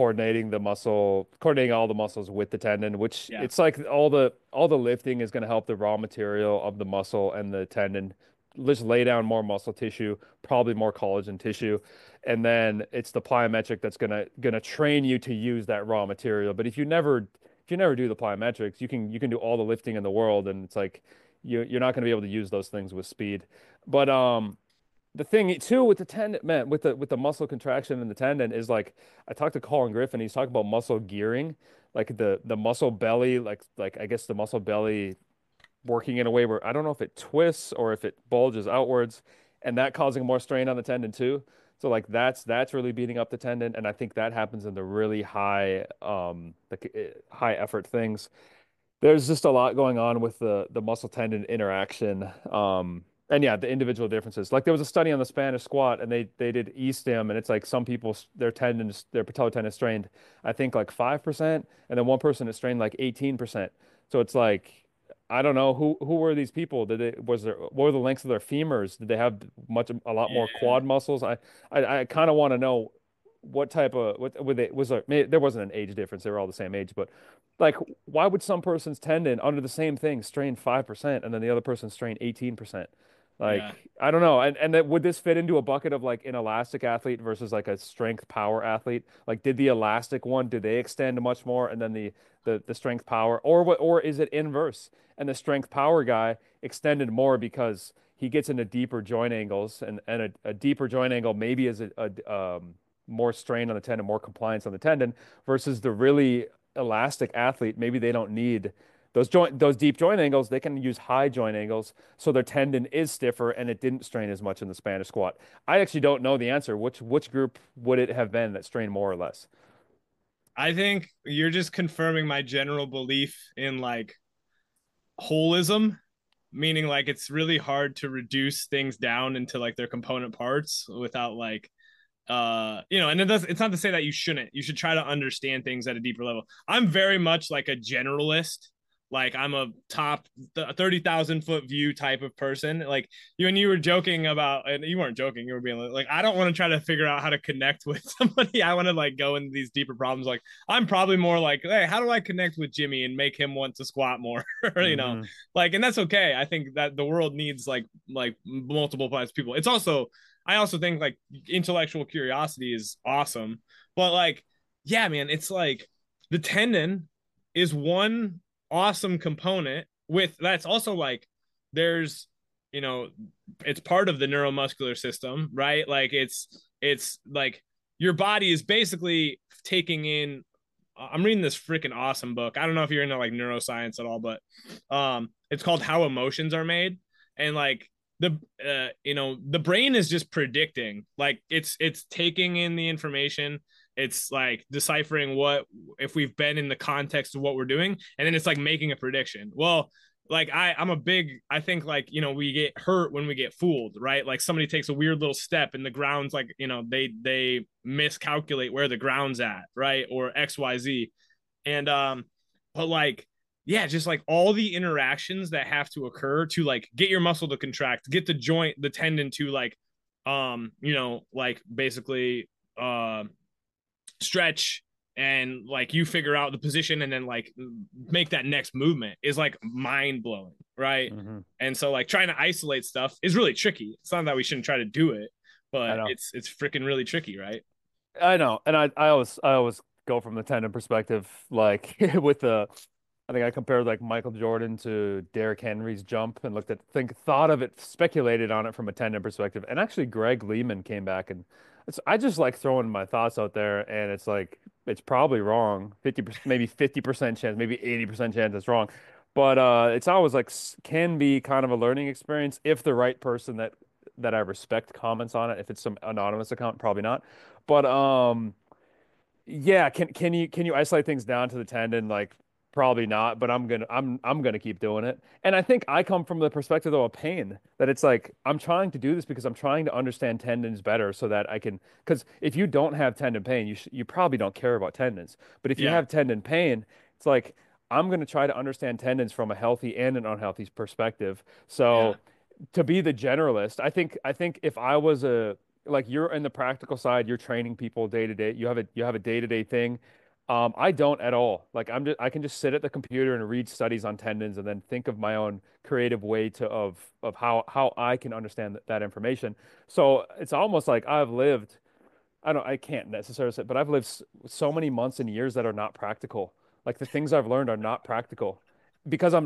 coordinating all the muscles with the tendon, which Yeah. it's like all the lifting is going to help the raw material of the muscle and the tendon just lay down more muscle tissue, probably more collagen tissue, and then it's the plyometric that's gonna train you to use that raw material. But if you never do the plyometrics, you can do all the lifting in the world, and it's like you're not going to be able to use those things with speed. But the thing too with the tendon, man, with the muscle contraction in the tendon is like I talked to Colin Griffin. He's talking about muscle gearing, like the muscle belly, like I guess the muscle belly working in a way where I don't know if it twists or if it bulges outwards, and that causing more strain on the tendon too. So like that's really beating up the tendon, and I think that happens in the really high effort things. There's just a lot going on with the muscle tendon interaction. And yeah, the individual differences. Like there was a study on the Spanish squat, and they did E-stim, and it's like some people their patellar tendon is strained, I think like 5%, and then one person is strained like 18%. So it's like I don't know who were these people? What were the lengths of their femurs? Did they have a lot more Yeah. quad muscles? I kind of want to know what type of what were they was there maybe, there wasn't an age difference. They were all the same age, but like, why would some person's tendon under the same thing strain 5% and then the other person strain 18%? Yeah. Like, I don't know. And then would this fit into a bucket of like an elastic athlete versus like a strength power athlete? Like, did the elastic one, did they extend much more and then the strength power, or is it inverse? And the strength power guy extended more because he gets into deeper joint angles, and a deeper joint angle maybe is more strain on the tendon, more compliance on the tendon versus the really elastic athlete, maybe they don't need those deep joint angles. They can use high joint angles, so their tendon is stiffer and it didn't strain as much in the Spanish squat. I actually don't know the answer. Which group would it have been that strained more or less? I think you're just confirming my general belief in like holism meaning like it's really hard to reduce things down into like their component parts without like and it's not to say that you should try to understand things at a deeper level. I'm very much like a generalist. Like I'm a top 30,000 foot view type of person. Like you were joking about, and you weren't joking, you were being like, I don't want to try to figure out how to connect with somebody. I want to like go into these deeper problems. Like I'm probably more like, hey, how do I connect with Jimmy and make him want to squat more? Hmm. Like, and that's okay. I think that the world needs like multiple types of people. It's also, I also think like intellectual curiosity is awesome, but like, yeah, man, it's like the tendon is one awesome component with that's also like there's you know it's part of the neuromuscular system, right? Like it's like your body is basically taking in. I'm reading this freaking awesome book. I don't know if you're into like neuroscience at all, but it's called How Emotions Are Made. And like the brain is just predicting, like it's taking in the information, it's like deciphering what if we've been in the context of what we're doing, and then it's like making a prediction. Well, like I'm a big, I think like we get hurt when we get fooled, right? Like somebody takes a weird little step and the ground's like they miscalculate where the ground's at, right? Or XYZ. And but like yeah, just like all the interactions that have to occur to like get your muscle to contract, get the joint, the tendon to like like basically stretch, and like you figure out the position and then like make that next movement is like mind blowing, right? Hmm. And so like trying to isolate stuff is really tricky. It's not that we shouldn't try to do it, I but know. it's freaking really tricky, right? I know. And I always go from the tendon perspective, like with the I think I compared like Michael Jordan to Derrick Henry's jump and thought of it, speculated on it from a tendon perspective. And actually Greg Lehman came back and I just like throwing my thoughts out there, and it's like it's probably wrong. 50%, maybe 50% chance, maybe 80% chance it's wrong. But it's always like can be kind of a learning experience if the right person that I respect comments on it. If it's some anonymous account, probably not. But yeah, can you isolate things down to the tendon? Like probably not, but I'm gonna keep doing it. And I think I come from the perspective though of pain, that it's like I'm trying to do this because I'm trying to understand tendons better so that I can, because if you don't have tendon pain, you probably don't care about tendons. But if you Yeah, have tendon pain, it's like I'm gonna try to understand tendons from a healthy and an unhealthy perspective. yeah, So to be the generalist, I think if I was a like you're in the practical side, you're training people day to day. You have a day-to-day thing. I don't at all. Like I can just sit at the computer and read studies on tendons and then think of my own creative way of how I can understand that information. So it's almost like I can't necessarily say, but I've lived so many months and years that are not practical. Like the things I've learned are not practical because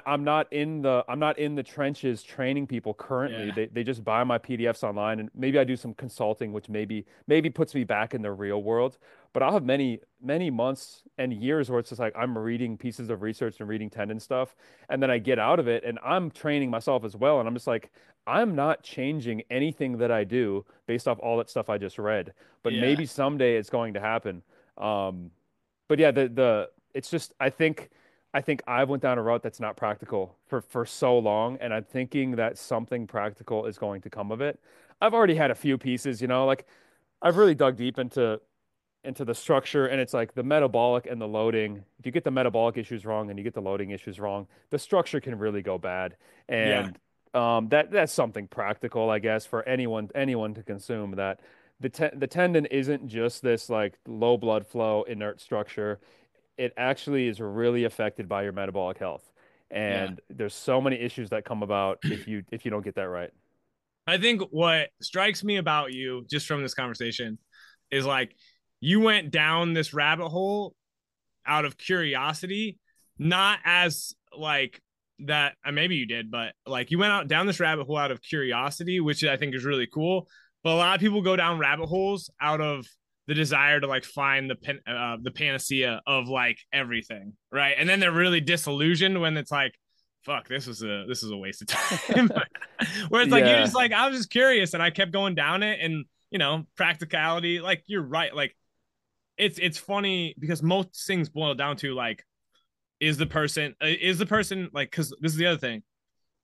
I'm not in the trenches training people currently. yeah, They just buy my PDFs online, and maybe I do some consulting, which maybe puts me back in the real world. But I'll have many months and years where it's just like I'm reading pieces of research and reading tendon stuff, and then I get out of it and I'm training myself as well, and I'm just like I'm not changing anything that I do based off all that stuff I just read, but yeah, maybe someday it's going to happen. Um, but yeah, the it's just I think I went down a route that's not practical for so long, and I'm thinking that something practical is going to come of it. I've already had a few pieces, like I've really dug deep into the structure, and it's like the metabolic and the loading. If you get the metabolic issues wrong and you get the loading issues wrong, the structure can really go bad. yeah, And that's something practical, I guess, for anyone to consume, that the tendon isn't just this like low blood flow inert structure. It actually is really affected by your metabolic health. yeah. And there's so many issues that come about if you don't get that right. I think what strikes me about you just from this conversation is like you went down this rabbit hole out of curiosity, not as like that. Maybe you did, but like you went out down this rabbit hole out of curiosity, which I think is really cool. But a lot of people go down rabbit holes out of the desire to like find the panacea of like everything, right? And then they're really disillusioned when it's like, fuck, this is a waste of time. Where it's like you Yeah. just like I was just curious and I kept going down it, and practicality, like you're right, like it's funny because most things boil down to like is the person like, because this is the other thing,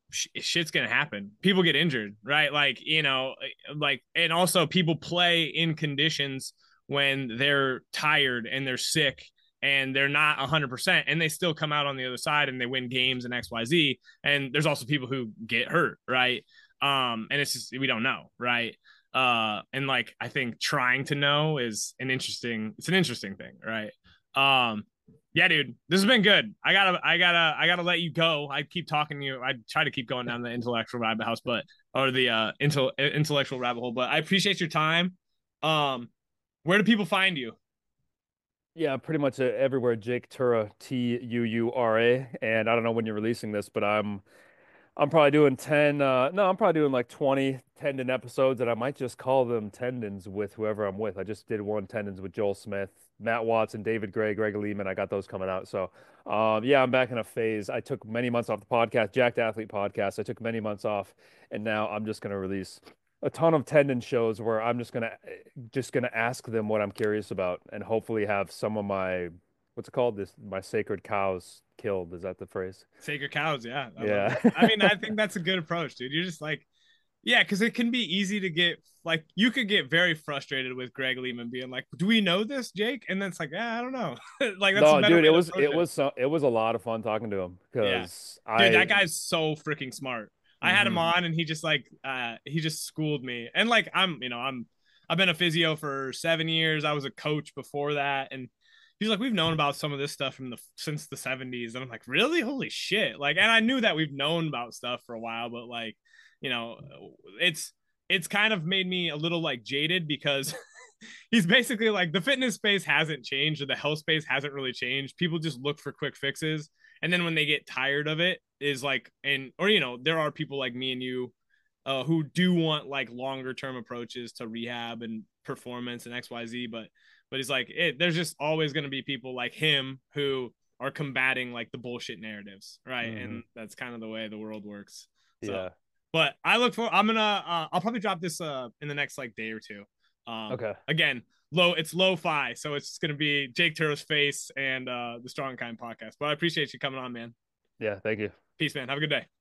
shit's gonna happen. People get injured, right? Like, like, and also people play in conditions when they're tired and they're sick and they're not 100% and they still come out on the other side and they win games and XYZ. And there's also people who get hurt, right? And it's just, we don't know, right? And like, I think trying to know is it's an interesting thing, right? Yeah, dude, this has been good. I gotta let you go. I keep talking to you. I try to keep going down the intellectual rabbit house, or the intellectual rabbit hole. But I appreciate your time. Where do people find you? Yeah, pretty much everywhere. Jake Tura, Tuura, and I don't know when you're releasing this, but I'm probably doing 10 no, I'm probably doing like 20 tendon episodes, and I might just call them tendons with whoever I'm with. I just did one tendons with Joel Smith, Matt Watson, David Gray, Greg Lehman. I got those coming out. So yeah, I'm back in a phase. I took many months off the podcast, Jacked Athlete podcast. I took many months off, and now I'm just gonna release a ton of tendon shows where I'm just gonna ask them what I'm curious about, and hopefully have some of my what's it called? My sacred cows killed. Is that the phrase? Sacred cows. Yeah, I love Yeah. it. I mean, I think that's a good approach, dude. You're just like, yeah, because it can be easy to get like you could get very frustrated with Greg Lehman being like, "Do we know this, Jake?" And then it's like, yeah, I don't know. Like that's a No, better dude, way to approach it. it was a lot of fun talking to him Yeah, because dude, that I guy's so freaking smart. I had him mhm. on, and he just like he just schooled me. And like I've been a physio for 7 years. I was a coach before that, and he's like, we've known about some of this stuff from the since the 70s, and I'm like, really? Holy shit! Like, and I knew that we've known about stuff for a while, but like, you know, it's kind of made me a little like jaded because he's basically like the fitness space hasn't changed or the health space hasn't really changed. People just look for quick fixes, and then when they get tired of it, is like, and or there are people like me and you who do want like longer term approaches to rehab and performance and XYZ, but he's like, there's just always going to be people like him who are combating like the bullshit narratives, right? Mhm. And that's kind of the way the world works. So, Yeah. but I look for. I'm gonna. I'll probably drop this in the next like day or two. Okay. Again, it's lo-fi, so it's gonna be Jake Turo's face and the Strong Kind podcast. But I appreciate you coming on, man. Yeah, thank you. Peace, man. Have a good day.